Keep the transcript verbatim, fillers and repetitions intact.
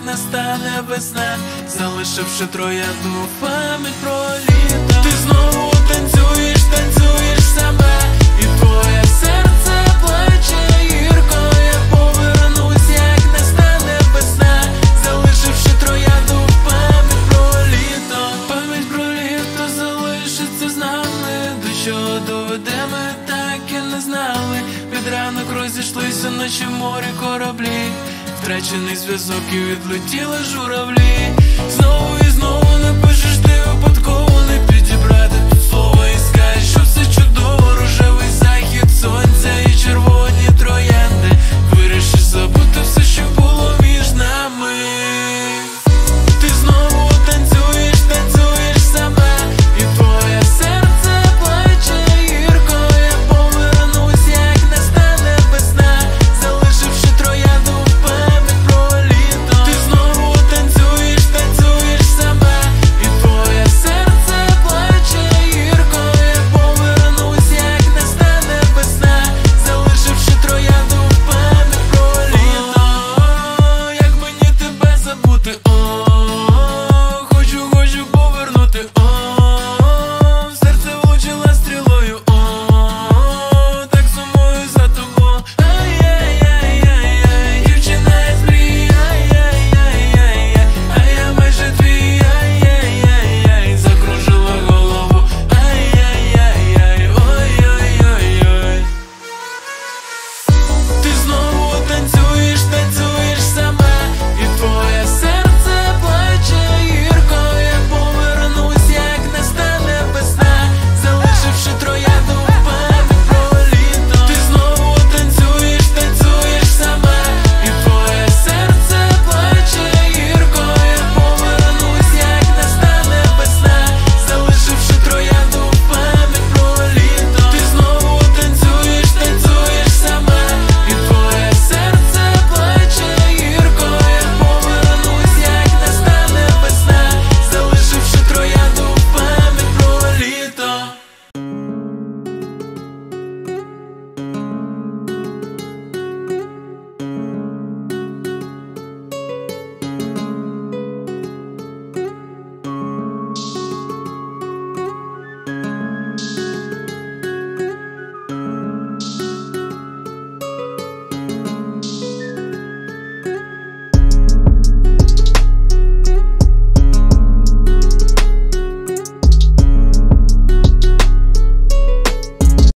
настане весна, залишивши троянду пам'ять про літо. Ти знову танцюєш, танцюєш сама, і твоє серце плаче гірко. Я повернусь, як настане весна, залишивши троянду пам'ять про літо. Пам'ять про літо залишиться з нами, до чого доведе, ми так і не знали. Під ранок розійшлися наші в морі кораблі, втрачений зв'язок і відлетіли журавлі. Знову і знову напишеш ти випадково